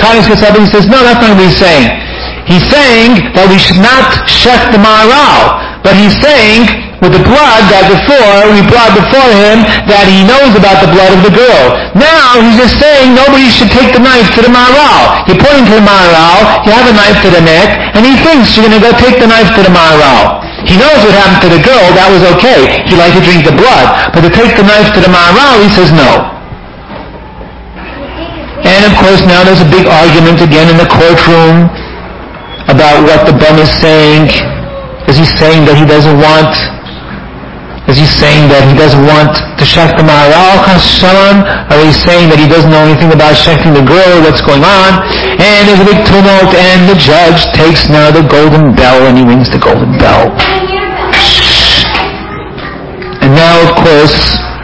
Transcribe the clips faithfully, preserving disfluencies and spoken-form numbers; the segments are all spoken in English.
Titus gets up and he says, no, that's not what he's saying. He's saying that we should not shech the maharal, but he's saying with the blood that before we brought before him that he knows about the blood of the girl. Now he's just saying nobody should take the knife to the maharal. You're pointing to the maharal, you have a knife to the neck, and he thinks you're going to go take the knife to the maharal. He knows what happened to the girl, that was okay. He liked to drink the blood, but to take the knife to the maharal, he says no. And of course now there's a big argument again in the courtroom about what the Ben is saying. Is he saying that he doesn't want, is he saying that he doesn't want to shech the maharal, chas shalom, or is he saying that he doesn't know anything about shechting the girl, what's going on? And there's a big tumult, and the judge takes now the golden bell, and he rings the golden bell. And now, of course,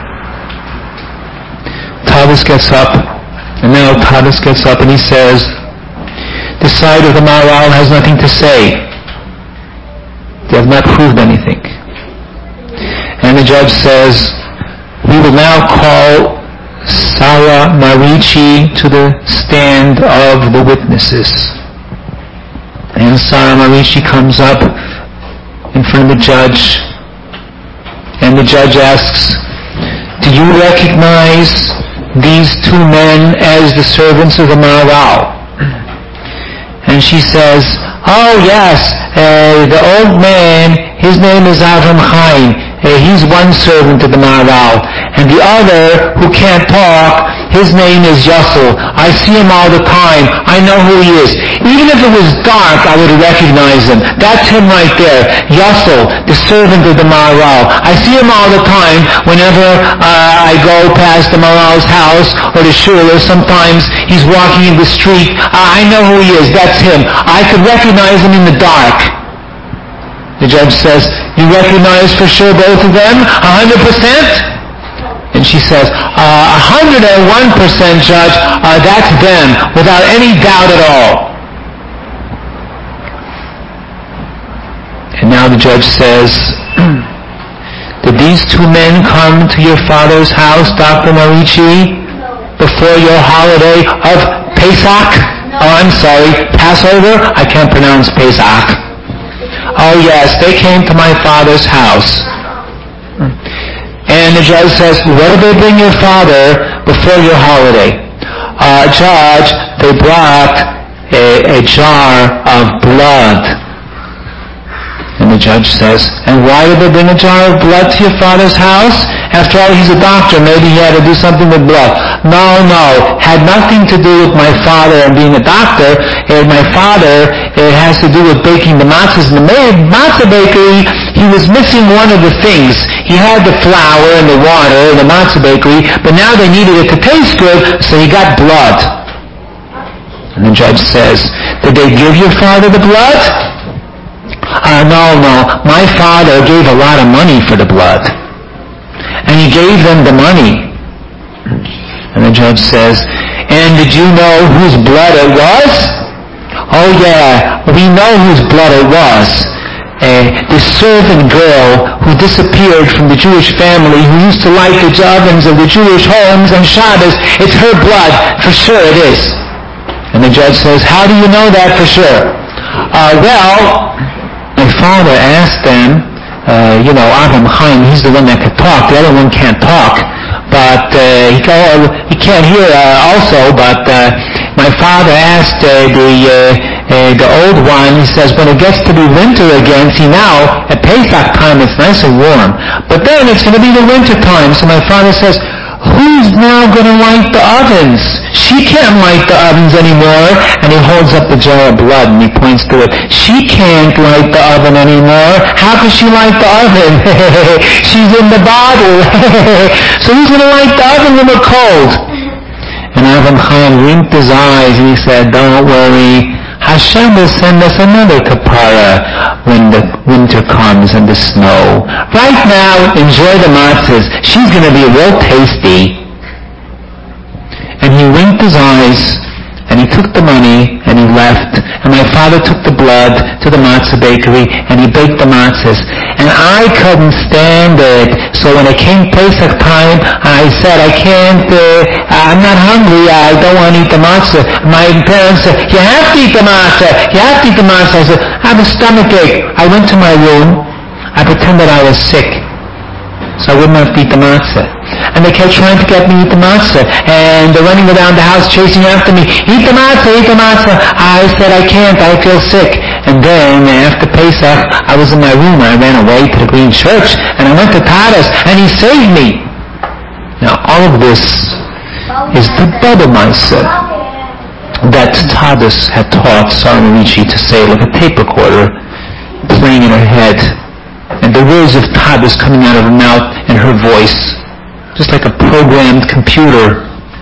Tavis gets up, and now Tavis gets up and he says, the side of the maharal has nothing to say. They have not proved anything. And the judge says, we will now call Sarah Marici to the stand of the witnesses. And Sarah Marici comes up in front of the judge, and the judge asks, do you recognize these two men as the servants of the maharal? And she says, oh yes, uh, the old man, his name is Avram Chaim. Uh, he's one servant of the maharal. And the other, who can't talk, his name is Yassel. I see him all the time. I know who he is. Even if it was dark, I would recognize him. That's him right there. Yassel, the servant of the maharal. I see him all the time whenever uh, I go past the maharal's house or the shul, or sometimes he's walking in the street. Uh, I know who he is. That's him. I could recognize him in the dark. The judge says, you recognize for sure both of them? A hundred percent? And she says, a hundred and one percent, Judge, uh, that's them, without any doubt at all. And now the judge says, did these two men come to your father's house, Doctor Marici, before your holiday of Pesach? Oh, I'm sorry, Passover? I can't pronounce Pesach. Oh yes, they came to my father's house. And the judge says, what did they bring your father before your holiday? Uh, judge, they brought a, a jar of blood. And the judge says, and why did they bring a jar of blood to your father's house? After all, he's a doctor. Maybe he had to do something with blood. No, no. Had nothing to do with my father and being a doctor. And my father, it has to do with baking the matzahs in the matzah bakery. He was missing one of the things. He had the flour and the water in the matzah bakery, but now they needed it to taste good, so he got blood. And the judge says, did they give your father the blood? Uh, no, no. My father gave a lot of money for the blood. And he gave them the money. And the judge says, and did you know whose blood it was? Oh yeah, we know whose blood it was. Uh, the servant girl who disappeared from the Jewish family, who used to light the ovens of the Jewish homes on Shabbos. It's her blood. For sure it is. And the judge says, how do you know that for sure? Uh, well, my father asked them, uh, you know, Avram Chaim, he's the one that could talk. The other one can't talk. But uh, he, can, he can't hear uh, also, but uh, my father asked uh, the uh, uh, the old one, he says, when it gets to be winter again, see now, at Pesach time it's nice and warm, but then it's going to be the winter time. So my father says, who's now going to light the ovens? She can't light the ovens anymore. And he holds up the jar of blood and he points to it. She can't light the oven anymore. How can she light the oven? She's in the bottle. So who's going to light the oven when we're cold? And Avram Chaim winked his eyes and he said, don't worry. Hashem will send us another kapara when the winter comes and the snow. Right now, enjoy the matzahs. She's going to be real tasty. And he winked his eyes, and he took the money, and he left. And my father took the blood to the matzah bakery, and he baked the matzahs. and I couldn't stand it. So when it came Pesach time, I said, I can't, uh, I'm not hungry, I don't want to eat the matzah. My parents said, you have to eat the matzah, you have to eat the matzah. I said, I have a stomach ache. I went to my room, I pretended I was sick, so I wouldn't have to eat the matzah. And they kept trying to get me to eat the matzah, and they're running around the house chasing after me, eat the matzah, eat the matzah. I said, I can't, I feel sick. And then, after Pesach, I was in my room, I ran away to the Green Church, and I went to Tadas, and he saved me. Now, all of this is the Baba Maisa that Tadas had taught Sarah Marici to say, like a tape recorder playing in her head, and the words of Tadas coming out of her mouth and her voice, just like a programmed computer.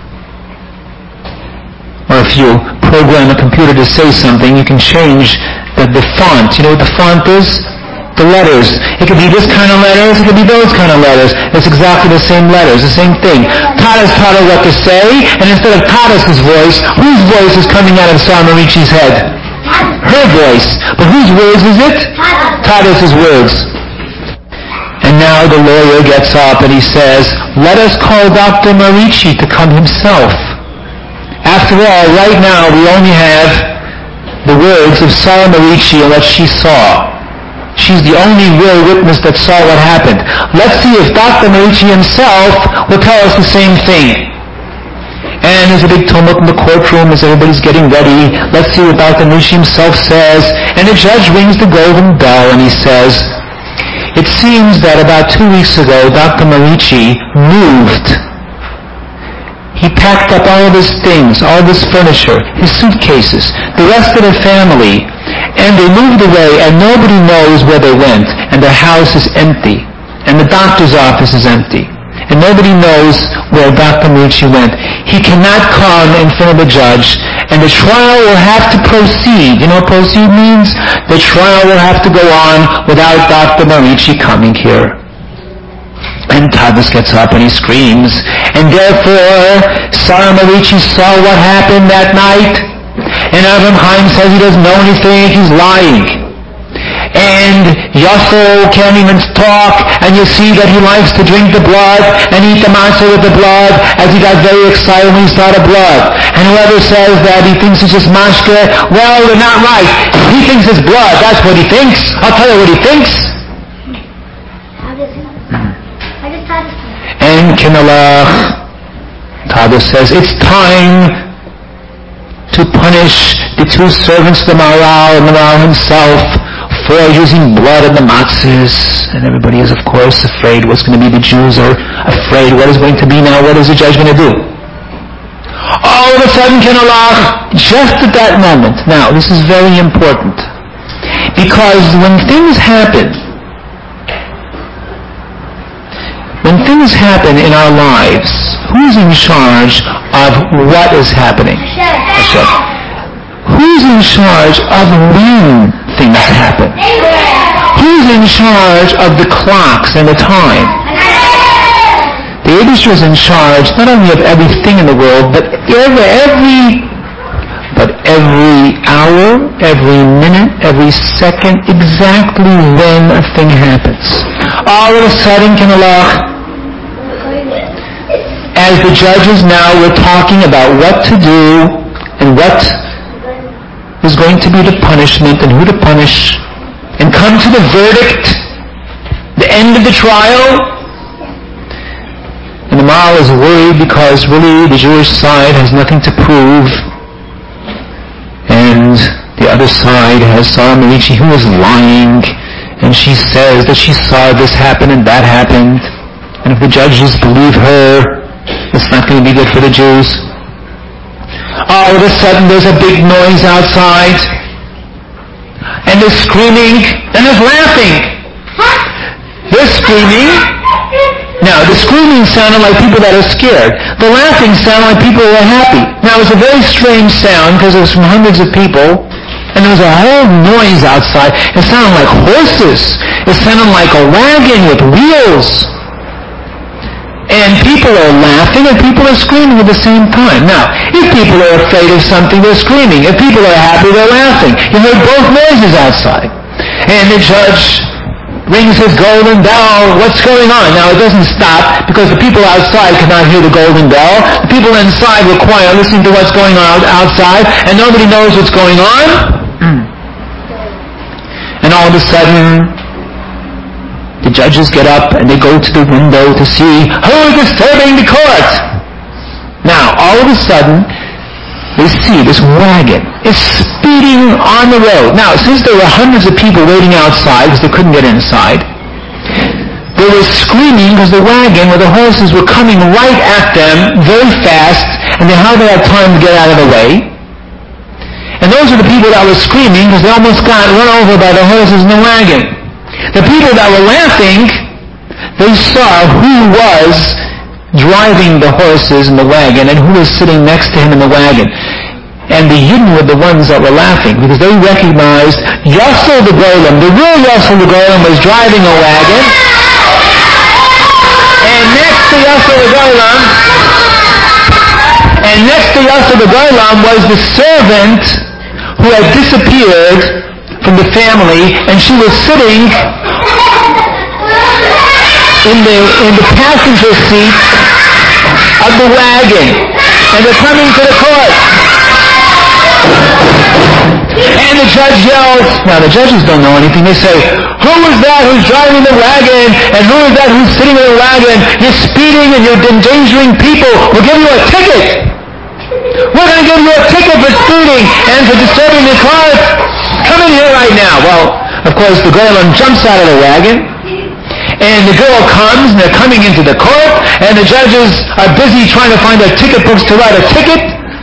Or if you program a computer to say something, you can change the, the font. You know what the font is? The letters. It could be this kind of letters, it could be those kind of letters. It's exactly the same letters, the same thing. Tadas taught her what to say, and instead of Tadas' voice, whose voice is coming out of Sarah Marici's head? Her voice. But whose words is it? Tadas' words. And now the lawyer gets up and he says, let us call Doctor Marici to come himself. After all, right now we only have the words of Sarah Marici and what she saw. She's the only real witness that saw what happened. Let's see if Doctor Marici himself will tell us the same thing. And there's a big tumult in the courtroom as everybody's getting ready. Let's see what Doctor Marici himself says. And the judge rings the golden bell and he says, it seems that about two weeks ago, Doctor Marici moved. He packed up all of his things, all of his furniture, his suitcases, the rest of the family, and they moved away, and nobody knows where they went, and their house is empty, and the doctor's office is empty, and nobody knows where Doctor Marici went. He cannot come in front of the judge, and the trial will have to proceed. You know what proceed means? The trial will have to go on without Doctor Marici coming here. And Tadas gets up and he screams, and therefore Sarah Marici saw what happened that night, and Avraham Chaim says he doesn't know anything, he's lying. And Yossel can't even talk, and you see that he likes to drink the blood and eat the matzah with the blood, as he got very excited when he saw the blood. And whoever says that he thinks it's just mashke, well, they're not right. He thinks it's blood, that's what he thinks. I'll tell you what he thinks. And Kinalach, Tadas says, it's time to punish the two servants of the Maharal and the Maharal himself for using blood in the matzahs. And everybody is, of course, afraid what's going to be. The Jews are afraid what is going to be now. What is the judge going to do? All of a sudden, Kinalach, just at that moment. Now, this is very important, because when things happen, When things happen in our lives, who's in charge of what is happening? Hashem. Who's in charge of when things happen? Who's in charge of the clocks and the time? The Eibushter is in charge not only of everything in the world, but every, every, but every hour, every minute, every second, exactly when a thing happens. All of a sudden, Kinalach, as the judges now were talking about what to do and what is going to be the punishment and who to punish, and come to the verdict, the end of the trial, and the Maharal is worried because really the Jewish side has nothing to prove, and the other side has Sarah Marici who is lying, and she says that she saw this happen and that happened, and if the judges believe her, it's not going to be good for the Jews. All of a sudden there's a big noise outside, and they're screaming, and there's laughing. They're screaming. Now, the screaming sounded like people that are scared. The laughing sounded like people who are happy. Now, it was a very strange sound because it was from hundreds of people, and there was a whole noise outside. It sounded like horses. It sounded like a wagon with wheels. And people are laughing and people are screaming at the same time. Now, if people are afraid of something, they're screaming. If people are happy, they're laughing. You heard both noises outside. And the judge rings his golden bell. What's going on? Now it doesn't stop because the people outside cannot hear the golden bell. The people inside were quiet listening to what's going on outside, and nobody knows what's going on. And all of a sudden, the judges get up and they go to the window to see who is disturbing the court. Now, all of a sudden, they see this wagon is speeding on the road. Now, since there were hundreds of people waiting outside because they couldn't get inside, they were screaming because the wagon with the horses were coming right at them very fast, and they hardly had time to get out of the way. And those are the people that were screaming because they almost got run over by the horses in the wagon. The people that were laughing, they saw who was driving the horses in the wagon and who was sitting next to him in the wagon. And the Yidden were the ones that were laughing because they recognized Yossel the Golem. The real Yossel the Golem was driving a wagon. And next to Yossel the Golem, and next to Yossel the Golem was the servant who had disappeared from the family, and she was sitting in the in the passenger seat of the wagon, and they're coming to the court. And the judge yells. Now the judges don't know anything. They say, "Who is that who's driving the wagon? And who is that who's sitting in the wagon? You're speeding and you're endangering people. We'll give you a ticket. We're going to give you a ticket for speeding and for disturbing the court. Come in here right now." Well, of course, the golem jumps out of the wagon, and the girl comes, and they're coming into the court, and the judges are busy trying to find their ticket books to write a ticket.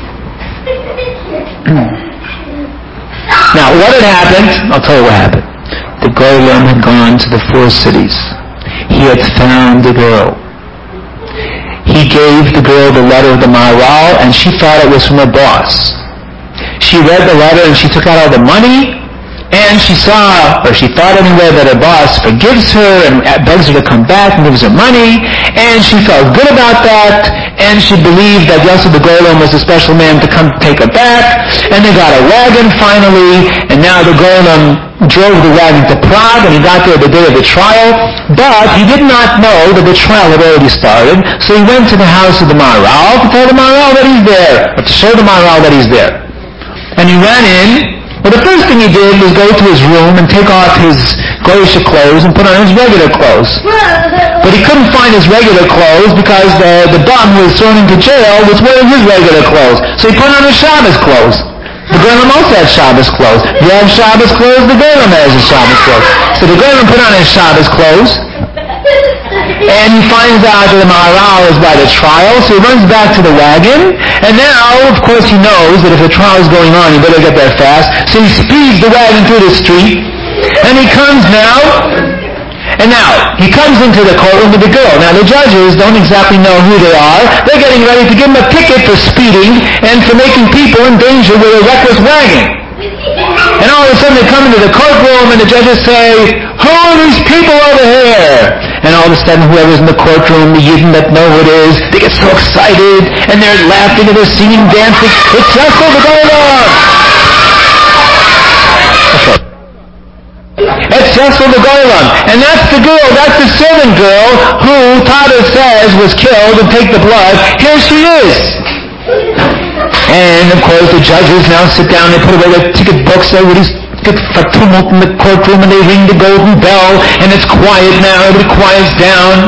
Now, what had happened? I'll tell you what happened. The golem had gone to the four cities. He had found the girl. He gave the girl the letter of the Maharal, and she thought it was from her boss. She read the letter, and she took out all the money, and she saw, or she thought anyway, that her boss forgives her and begs her to come back and gives her money, and she felt good about that, and she believed that Yossel the Golem was a special man to come take her back, and they got a wagon finally, and now the Golem drove the wagon to Prague, and he got there the day of the trial, but he did not know that the trial had already started, so he went to the house of the Maharal to tell the Maharal that he's there, or to show the Maharal that he's there. And he ran in. Well, the first thing he did was go to his room and take off his Goyish clothes and put on his regular clothes. But he couldn't find his regular clothes because the, the bum who was thrown into jail was wearing his regular clothes. So he put on his Shabbos clothes. The golem also had Shabbos clothes. You have Shabbos clothes, the golem has his Shabbos clothes. So the golem put on his Shabbos clothes, and he finds out that the Maharal is by the trial, so he runs back to the wagon, and now, of course, he knows that if the trial is going on, he better get there fast, so he speeds the wagon through the street, and he comes now, and now, he comes into the courtroom with the girl. Now, the judges don't exactly know who they are. They're getting ready to give him a ticket for speeding and for making people in danger with a reckless wagon. And all of a sudden they come into the courtroom and the judges say, "Who are these people over here?" And all of a sudden whoever's in the courtroom, the Yidden that know who it is, they get so excited and they're laughing and they're singing, dancing. It's Yossel the Golem! It's Yossel the Golem. And that's the girl, that's the servant girl who Tata says was killed and take the blood. Here she is. And of course the judges now sit down, they put away their ticket books, everybody's for tumult in the courtroom, and they ring the golden bell, and it's quiet now, everybody quiets down.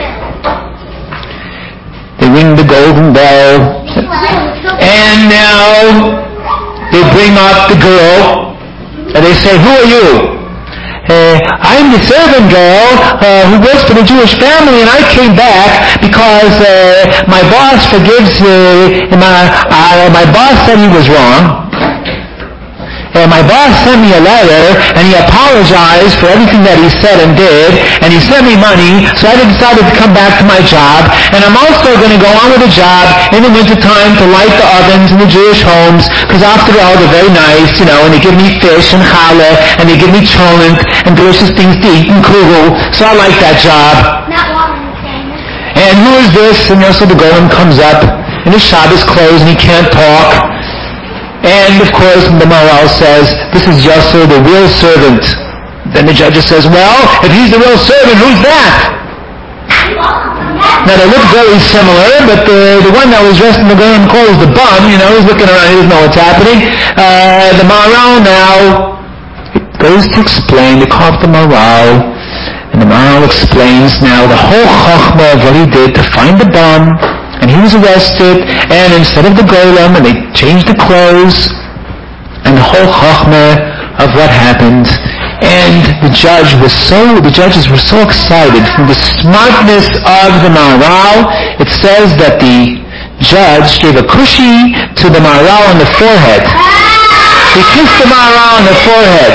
They ring the golden bell, and now they bring up the girl, and they say, "Who are you?" Uh, I'm the servant girl uh, who works for the Jewish family, and I came back because uh, my boss forgives uh, my uh, my boss said he was wrong. And my boss sent me a letter, and he apologized for everything that he said and did, and he sent me money, so I decided to come back to my job, and I'm also going to go on with a job in the wintertime to light the ovens in the Jewish homes, because after all, they're very nice, you know, and they give me fish and challah, and they give me cholent, and delicious things to eat and kugel, so I like that job. And who is this? And Yossel the Golem comes up in his Shabbos clothes, and he can't talk. And of course, the Maharal says, "This is Yossel, the real servant, Then the judge says, well, if he's the real servant, who's that? Now they look very similar, but the, the one that was dressed in the golden coat is the bum, you know, he's looking around, he doesn't know what's happening. Uh, the Maharal now goes to explain, they call up the Maharal, and the Maharal explains now the whole chachma of what he did to find the bum, and he was arrested, and instead of the golem, and they changed the clothes, and the whole chachma of what happened. And the judge was so, the judges were so excited from the smartness of the Maharal. It says that the judge gave a cushy to the Maharal on the forehead. He kissed the Maharal on the forehead.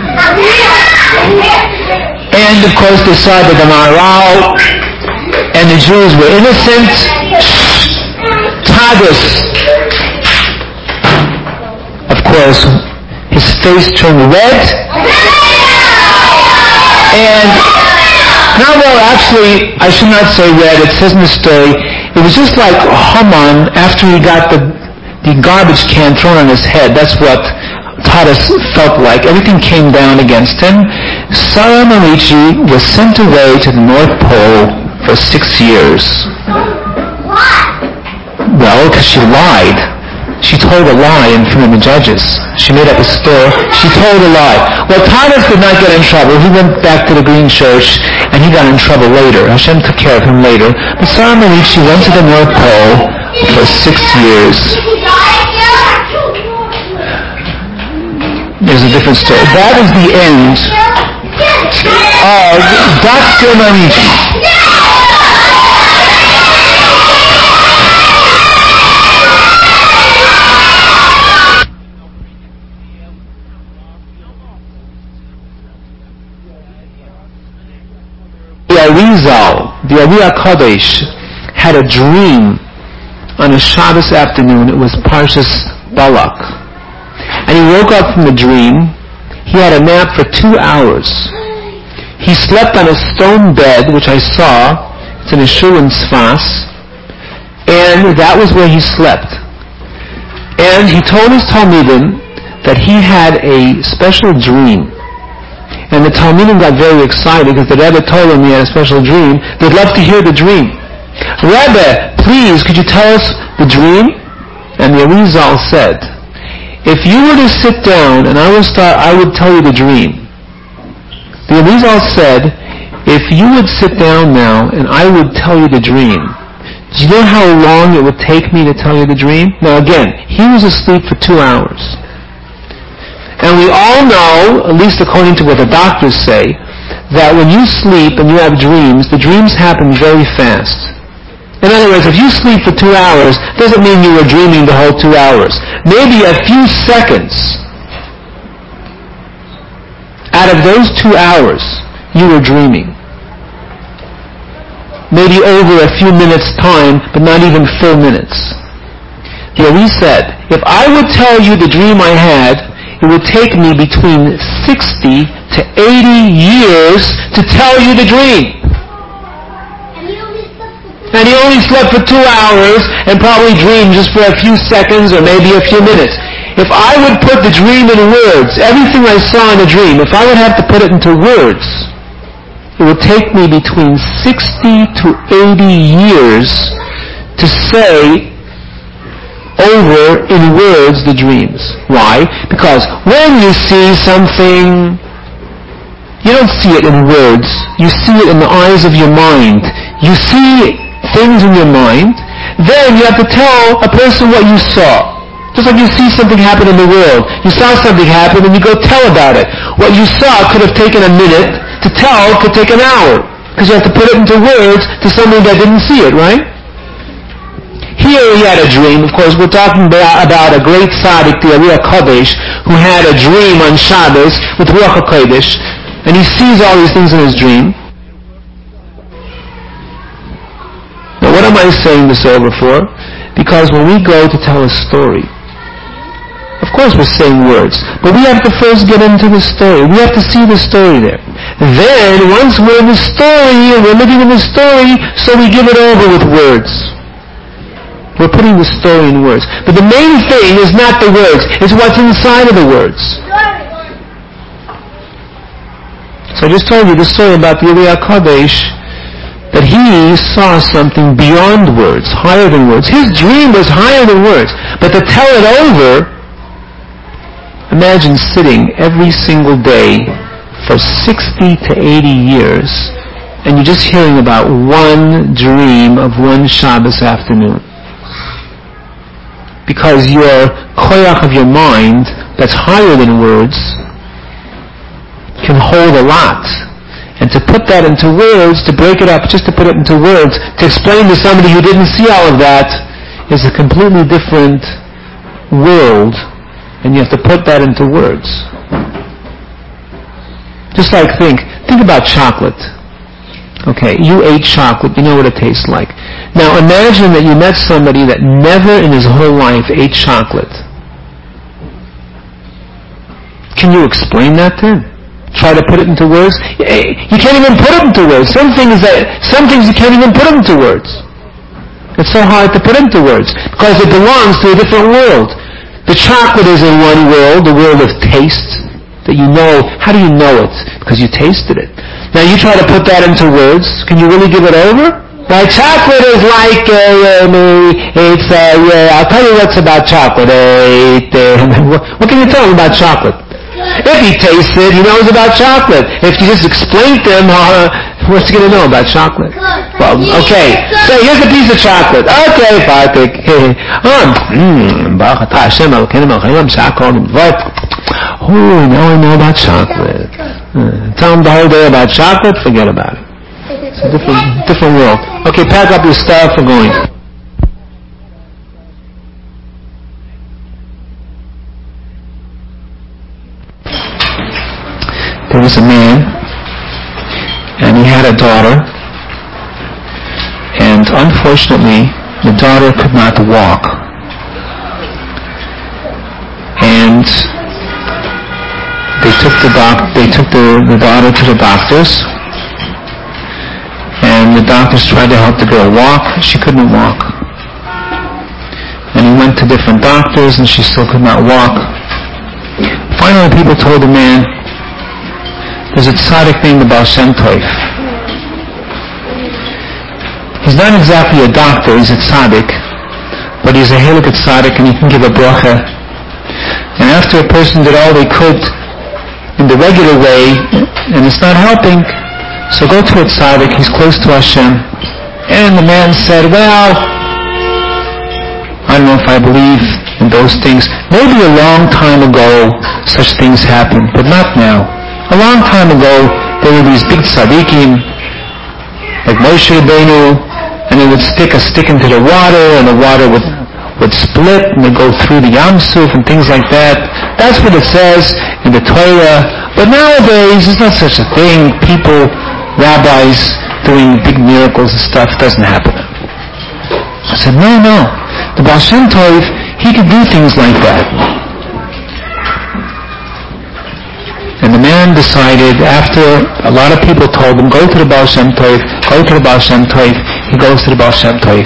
And of course they saw that the Maharal and the Jews were innocent. Tagus. Of course, his face turned red. And, now well, actually, I should not say red, it says in the story, it was just like Haman after he got the, the garbage can thrown on his head. That's what Tadas felt like. Everything came down against him. Sarah Marici was sent away to the North Pole for six years. Well, because she lied. She told a lie in front of the judges. She made up a story. She told a lie. Well, Tadas did not get in trouble. He went back to the Green Church, and he got in trouble later. Hashem took care of him later. But Sarah Marici went to the North Pole for six years. There's a different story. That is the end of Doctor Marici. The Arizal, the Ari HaKadosh, had a dream on a Shabbos afternoon. It was Parshas Balak. And he woke up from the dream. He had a nap for two hours. He slept on a stone bed, which I saw. It's in a shul in Sfas. And that was where he slept. And he told his Talmidim that he had a special dream. And the Talmidim got very excited because the Rebbe told him he had a special dream. They'd love to hear the dream. Rebbe, please, could you tell us the dream? And the Arizal said, if you were to sit down and I would start, I would tell you the dream. The Arizal said, if you would sit down now and I would tell you the dream, do you know how long it would take me to tell you the dream? Now again, he was asleep for two hours. And we all know, at least according to what the doctors say, that when you sleep and you have dreams, the dreams happen very fast. In other words, if you sleep for two hours, doesn't mean you were dreaming the whole two hours. Maybe a few seconds out of those two hours, you were dreaming. Maybe over a few minutes' time, but not even full minutes. Here we said, if I would tell you the dream I had, it would take me between sixty to eighty years to tell you the dream. And he only slept for two hours and probably dreamed just for a few seconds or maybe a few minutes. If I would put the dream in words, everything I saw in the dream, if I would have to put it into words, it would take me between sixty to eighty years to say over in words the dreams. Why? Because when you see something, you don't see it in words. You see it in the eyes of your mind. You see things in your mind. Then you have to tell a person what you saw. Just like you see something happen in the world. You saw something happen and you go tell about it. What you saw could have taken a minute. To tell could take an hour. Because you have to put it into words to somebody that didn't see it, right? Here he had a dream. Of course, we're talking about, about a great tzaddik, the Ari HaKadosh, who had a dream on Shabbos with Ruach HaKodesh, and he sees all these things in his dream. Now, what am I saying this over for? Because when we go to tell a story, of course we're saying words, but we have to first get into the story. We have to see the story there. Then, once we're in the story, and we're living in the story, so we give it over with words. We're putting the story in words. But the main thing is not the words. It's what's inside of the words. So I just told you the story about the Uri HaKadosh, that he saw something beyond words, higher than words. His dream was higher than words. But to tell it over, imagine sitting every single day for sixty to eighty years, and you're just hearing about one dream of one Shabbos afternoon. Because your koyach of your mind, that's higher than words, can hold a lot. And to put that into words, to break it up, just to put it into words, to explain to somebody who didn't see all of that, is a completely different world, and you have to put that into words. Just like think, think about chocolate. Okay, you ate chocolate, you know what it tastes like. Now imagine that you met somebody that never in his whole life ate chocolate. Can you explain that to him? Try to put it into words? You can't even put it into words. Some things that, some things you can't even put into words. It's so hard to put into words because it belongs to a different world. The chocolate is in one world, the world of taste, that you know. How do you know it? Because you tasted it. Now you try to put that into words. Can you really give it over? Right? Chocolate is like, uh, uh, it's, uh, yeah, I'll tell you what's about chocolate. Uh, uh, what can you tell him about chocolate? If he tastes it, he knows about chocolate. If you just explain to him, uh, what's he going to know about chocolate? Well, okay. So here's a piece of chocolate. Okay, Fatik. um, Oh, now I know about chocolate. Uh, tell him the whole day about chocolate, forget about it. It's a different, different world. Okay, pack up your stuff, we're going. There was a man, and he had a daughter, and unfortunately, the daughter could not walk. And they took the doc, they took the, the daughter to the doctors, and the doctors tried to help the girl walk. She couldn't walk. And he went to different doctors, and she still could not walk. Finally, people told the man, there's a tzaddik named the Baal Shem Tov. He's not exactly a doctor, he's a tzaddik, but he's a helikat tzaddik and he can give a bracha. And after a person did all they could in the regular way, and it's not helping, so go to a tzaddik, he's close to Hashem. And the man said, well, I don't know if I believe in those things. Maybe a long time ago such things happened, but not now. A long time ago, there were these big tzaddikim, like Moshe Rabbeinu, and they would stick a stick into the water, and the water would, would split, and they'd go through the Yam Suf, and things like that. That's what it says in the Torah. But nowadays, there's not such a thing. People, rabbis, doing big miracles and stuff, doesn't happen. I said, no, no. The Baal Shem Tov, he could do things like that. And the man decided, after a lot of people told him, go to the Baal Shem Tov, go to the Baal Shem Tov, he goes to the Baal Shem Tov.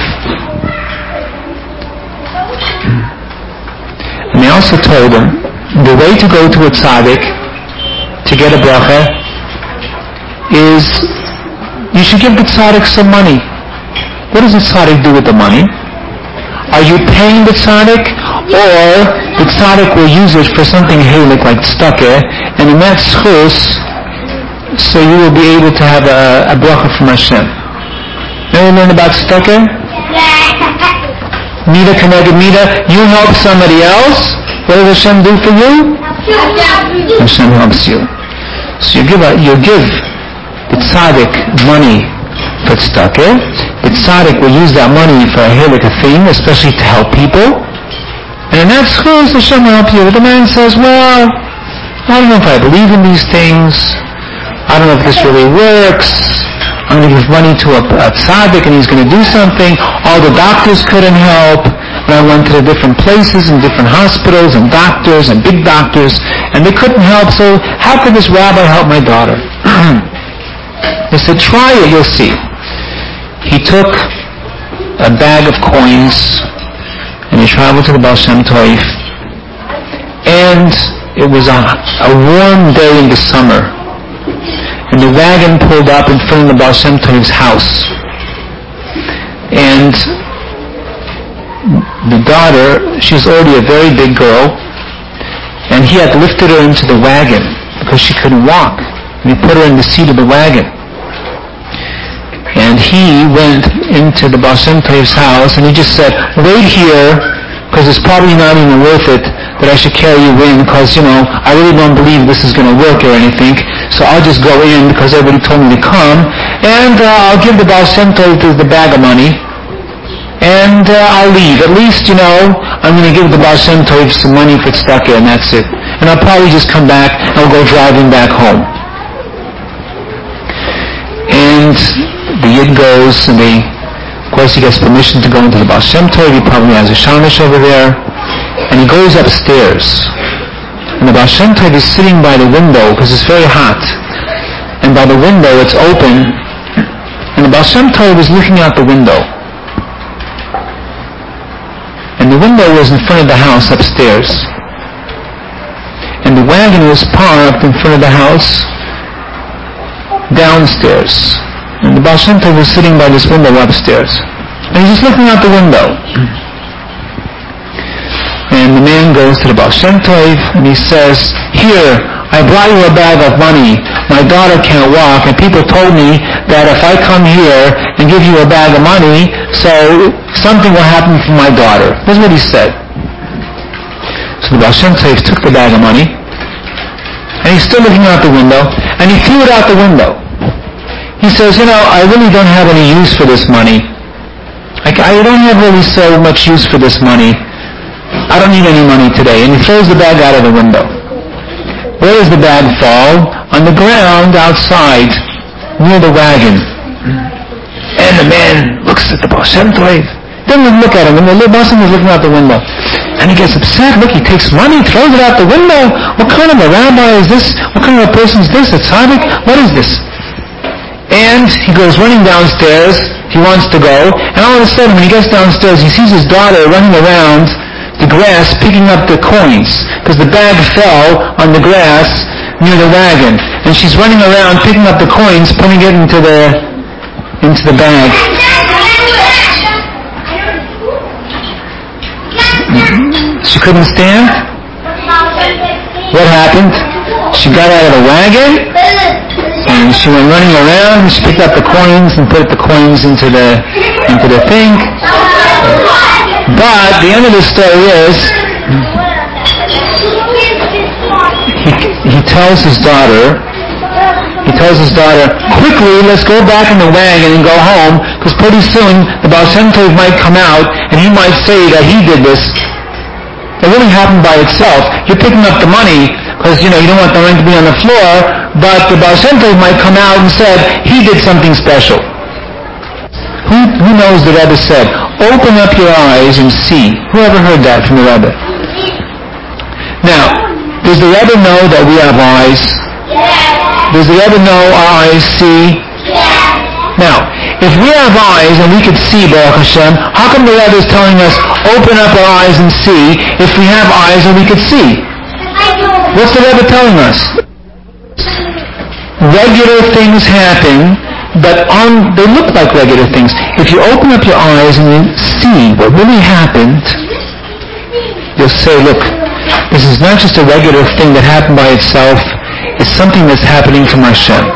And they also told him, the way to go to a tzaddik, to get a bracha, is you should give the tzaddik some money. What does the tzaddik do with the money? Are you paying the tzaddik, or the tzaddik will use it for something halik like tzedakah, and in that schus, so you will be able to have a, a bracha from Hashem. Now you learn about tzedakah? Mida connected Mida. You help somebody else. What does Hashem do for you? Hashem helps you. So you give a, you give the tzaddik money for tzedakah. The tzaddik will use that money for a halik thing, especially to help people. And in that schus, Hashem will help you. But the man says, well, I don't know if I believe in these things. I don't know if this really works. I'm going to give money to a, a tzaddik and he's going to do something. All the doctors couldn't help. And I went to the different places and different hospitals and doctors and big doctors, and they couldn't help. So how could this rabbi help my daughter? They said, try it, you'll see. He took a bag of coins and he traveled to the Baal Shem Tov. And it was a, a warm day in the summer. and the wagon pulled up in front of the Baal Shem Tov's house. And the daughter, she was already a very big girl, and he had lifted her into the wagon because she couldn't walk. And he put her in the seat of the wagon. And he went into the Baal Shem Tov's house, and he just said, wait here, because it's probably not even worth it that I should carry you in, because, you know, I really don't believe this is going to work or anything, so I'll just go in because everybody told me to come, and uh, I'll give the Baal Shem Tov the bag of money, and uh, I'll leave. At least, you know, I'm going to give the Baal Shem Tov some money for tzedakah, and that's it. And I'll probably just come back, and I'll go driving back home. And the Yid goes, and they, of course he gets permission to go into the Baal Shem Tov. He probably has a shamash over there. And he goes upstairs. And the Baal Shem Tov is sitting by the window because it's very hot. And by the window it's open. And the Baal Shem Tov is looking out the window. And the window was in front of the house upstairs. And the wagon was parked in front of the house downstairs. And the Baal Shem Tov was sitting by this window upstairs. And he's just looking out the window. And the man goes to the Baal Shem Tov and he says, here, I brought you a bag of money. My daughter can't walk, and people told me that if I come here and give you a bag of money, so something will happen for my daughter. That's what he said. So the Baal Shem Tov took the bag of money, and he's still looking out the window, and he threw it out the window. He says, you know, I really don't have any use for this money. I, I don't have really so much use for this money. I don't need any money today. And he throws the bag out of the window. Where does the bag fall? On the ground outside, near the wagon. And the man looks at the Baal Shem Tov. Doesn't look at him. And the little Baal Shem Tov is looking out the window. And he gets upset. Look, he takes money, throws it out the window. What kind of a rabbi is this? What kind of a person is this? A tzaddik? What is this? And he goes running downstairs. He wants to go. And all of a sudden, when he gets downstairs, he sees his daughter running around the grass picking up the coins, because the bag fell on the grass near the wagon. And she's running around picking up the coins, putting it into the into the bag. She couldn't stand? What happened? She got out of the wagon, and she went running around, and she picked up the coins and put the coins into the into the thing. But the end of the story is, he, he tells his daughter, he tells his daughter, quickly, let's go back in the wagon and go home, because pretty soon the Baal Shem Tov might come out, and he might say that he did this. It really happened by itself. You're picking up the money, because, you know, you don't want the money to be on the floor, but the Baal Shem Tov might come out and said, he did something special. Who, who knows the Rebbe said, open up your eyes and see. Who ever heard that from the Rebbe? Now, does the Rebbe know that we have eyes? Yes. Does the Rebbe know our eyes see? Yes. Now, if we have eyes and we could see, Baruch Hashem, how come the Rebbe is telling us, open up our eyes and see, if we have eyes and we could see? What's the Rebbe telling us? Regular things happen, but on, they look like regular things. If you open up your eyes and you see what really happened, you'll say, look, this is not just a regular thing that happened by itself. It's something that's happening from Hashem.